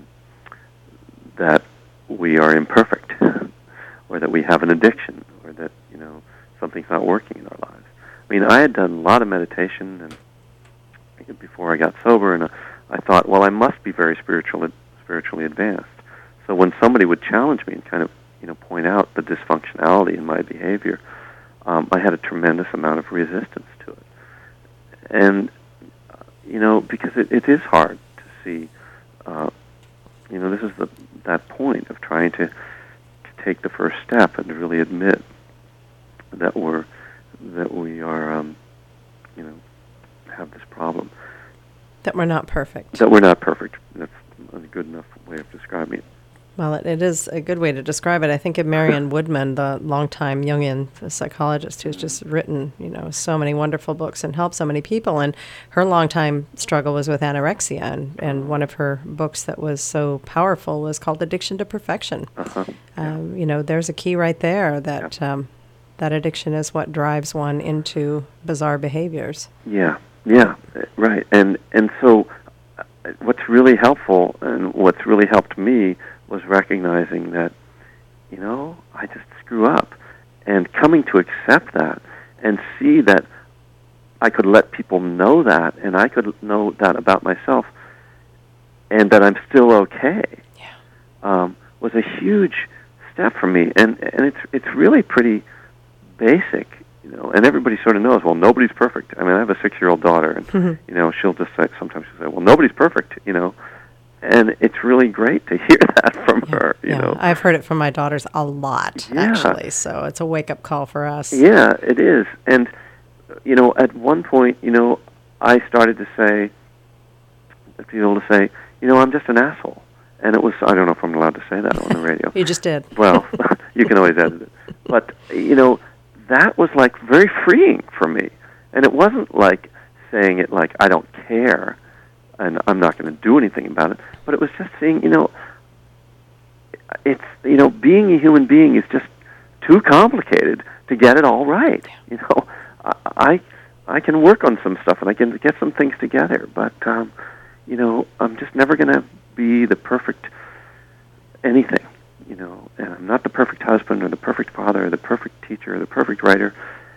that we are imperfect, or that we have an addiction, or that, you know, something's not working in our lives. I mean, I had done a lot of meditation and before I got sober, and I thought, well, I must be very spiritual, spiritually advanced. So when somebody would challenge me and kind of, you know, point out the dysfunctionality in my behavior, um, I had a tremendous amount of resistance to it. And, uh, you know, because it, it is hard to see, uh, you know, this is the that point of trying to, to take the first step and to really admit that we're, that we are, um, you know, have this problem. That we're not perfect. That we're not perfect. That's a good enough way of describing it. Well, it, it is a good way to describe it. I think of Marion Woodman, the longtime Jungian psychologist who's just written, you know, so many wonderful books and helped so many people. And her longtime struggle was with anorexia. And, and one of her books that was so powerful was called Addiction to Perfection. Uh-huh. Um, Yeah. You know, there's a key right there that yeah. um, that addiction is what drives one into bizarre behaviors. Yeah, yeah, right. And and so uh, what's really helpful and what's really helped me was recognizing that, you know, I just screw up, and coming to accept that and see that I could let people know that, and I could know that about myself, and that I'm still okay. Yeah. Um, was a huge step for me, and and it's it's really pretty basic, you know. And everybody sort of knows, well, nobody's perfect. I mean, I have a six-year-old daughter, and Mm-hmm. you know, she'll just say, sometimes she'll say, well, nobody's perfect, you know. And it's really great to hear that from Yeah, her, you yeah. know. I've heard it from my daughters a lot, Yeah. actually. So it's a wake-up call for us. Yeah, it is. And, you know, at one point, you know, I started to say, to be able to say, you know, I'm just an asshole. And it was, I don't know if I'm allowed to say that on the radio. You just did. Well, you can always edit it. But, you know, that was, like, very freeing for me. And it wasn't like saying it like, I don't care, and I'm not going to do anything about it. But it was just saying, you know, it's, you know, being a human being is just too complicated to get it all right. You know, I I can work on some stuff and I can get some things together, but um, you know, I'm just never going to be the perfect anything. You know, and I'm not the perfect husband or the perfect father or the perfect teacher or the perfect writer.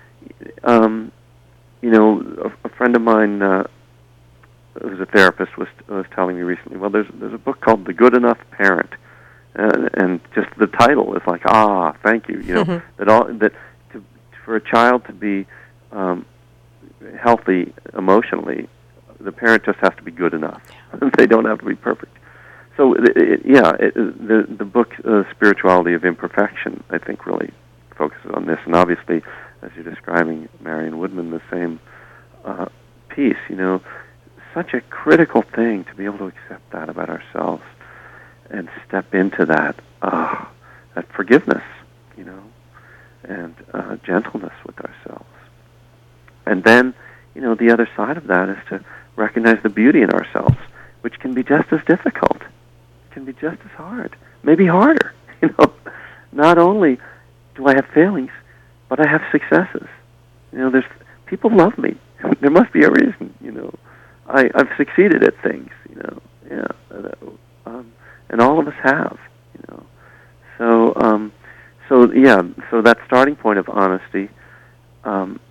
Um, you know, a, a friend of mine. Uh, who's a therapist was was telling me recently, well, there's there's a book called The Good Enough Parent, and, and just the title is like, ah, thank you, you know, mm-hmm. that all that to, for a child to be um, healthy emotionally, the parent just has to be good enough. They don't have to be perfect. So it, it, yeah, it, the the book uh, Spirituality of Imperfection, I think, really focuses on this, and obviously, as you're describing, Marion Woodman, the same uh, piece, you know. Such a critical thing to be able to accept that about ourselves and step into that, uh, that forgiveness, you know, and uh, gentleness with ourselves. And then, you know, the other side of that is to recognize the beauty in ourselves, which can be just as difficult, can be just as hard, maybe harder. You know, not only do I have failings, but I have successes. You know, there's people love me. There must be a reason. You know, I, I've succeeded at things. You know, yeah, uh, um, and all of us have. You know, so um, so yeah, so that starting point of honesty. Um,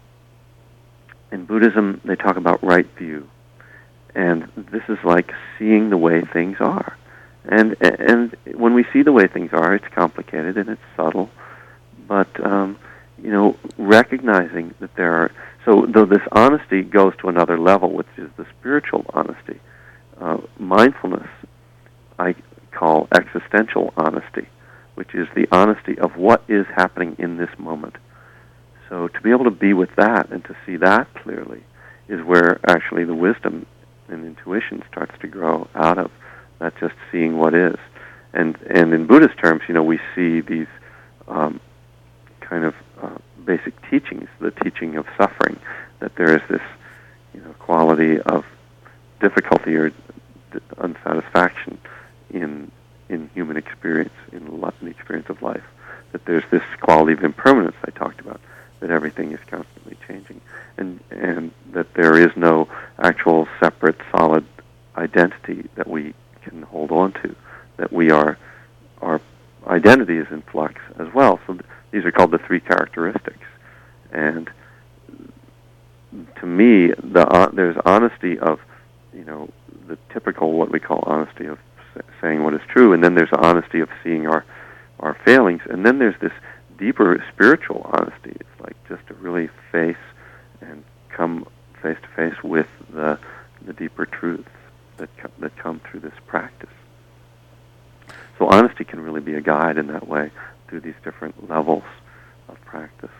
in Buddhism, they talk about right view, and this is like seeing the way things are. And and when we see the way things are, it's complicated and it's subtle, but um, you know, recognizing that there are. So though this honesty goes to another level, which is the spiritual honesty, uh, mindfulness, I call existential honesty, which is the honesty of what is happening in this moment. So to be able to be with that and to see that clearly is where actually the wisdom and intuition starts to grow out of. Not just seeing what is, and and in Buddhist terms, you know, we see these um, kind of uh, basic teachings, the teaching of suffering, that there is this, you know, quality of difficulty or d- unsatisfaction in in human experience, in, li- in the experience of life. That there's this quality of impermanence I talked about, that everything is constantly changing, and and that there is no actual separate, solid identity that we can hold on to, that we are, our identity is in flux as well. So th- these are called the three characteristics. And to me, the uh, there's honesty of, you know, the typical, what we call honesty of s- saying what is true, and then there's honesty of seeing our, our failings, and then there's this deeper spiritual honesty. It's like just to really face and come face to face with the the deeper truths that co- that come through this practice. So honesty can really be a guide in that way through these different levels of practice.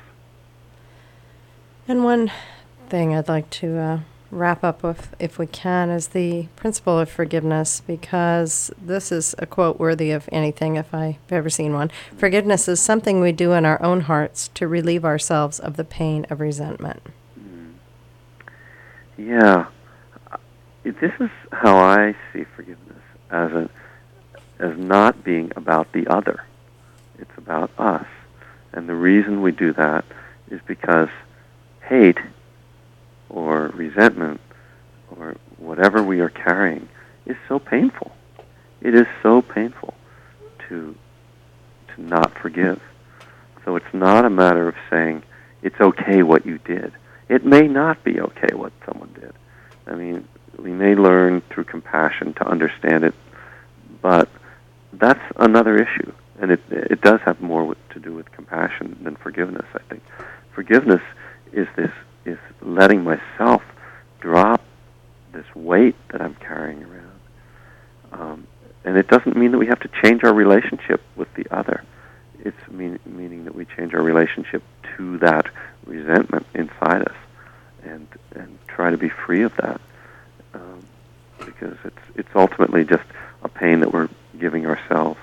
And one thing I'd like to uh, wrap up with, if we can, is the principle of forgiveness, because this is a quote worthy of anything if I've ever seen one. Forgiveness is something we do in our own hearts to relieve ourselves of the pain of resentment. Mm. Yeah. This is how I see forgiveness, as a, as not being about the other. It's about us. And the reason we do that is because hate or resentment or whatever we are carrying is so painful. It is so painful to to not forgive. So it's not a matter of saying, it's okay what you did. It may not be okay what someone did. I mean, we may learn through compassion to understand it, but that's another issue. And it it does have more with, to do with compassion than forgiveness, I think. Forgiveness is this is letting myself drop this weight that I'm carrying around. Um, and it doesn't mean that we have to change our relationship with the other. It's mean, meaning that we change our relationship to that resentment inside us and and try to be free of that. Um, because it's it's ultimately just a pain that we're giving ourselves.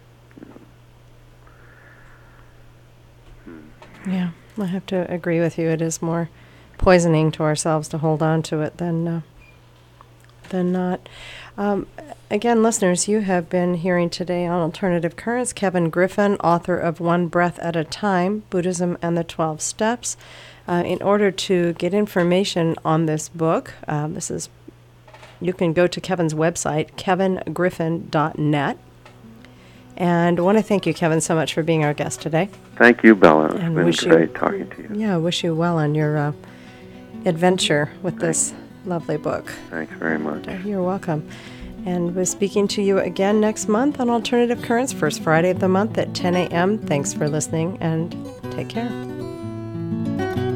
Yeah, I have to agree with you. It is more poisoning to ourselves to hold on to it than uh, than not. Um, again, listeners, you have been hearing today on Alternative Currents Kevin Griffin, author of One Breath at a Time, Buddhism and the twelve Steps. Uh, in order to get information on this book, um, this is you can go to Kevin's website, kevin griffin dot net. And I want to thank you, Kevin, so much for being our guest today. Thank you, Bella. It's and been wish great you, talking to you. Yeah, wish you well on your uh, adventure with Thanks. this lovely book. Thanks very much. You're welcome. And we're speaking to you again next month on Alternative Currents, first Friday of the month at ten a.m. Thanks for listening, and take care.